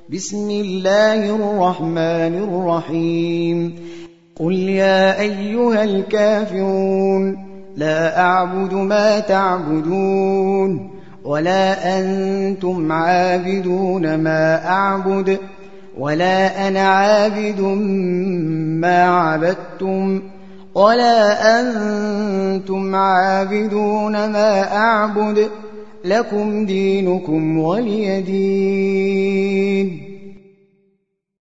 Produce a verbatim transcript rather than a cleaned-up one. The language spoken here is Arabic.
بسم الله الرحمن الرحيم قل يا أيها الكافرون لا أعبد ما تعبدون ولا أنتم عابدون ما أعبد ولا أنا عابد ما عبدتم ولا أنتم عابدون ما أعبد لكم دينكم ولي دين.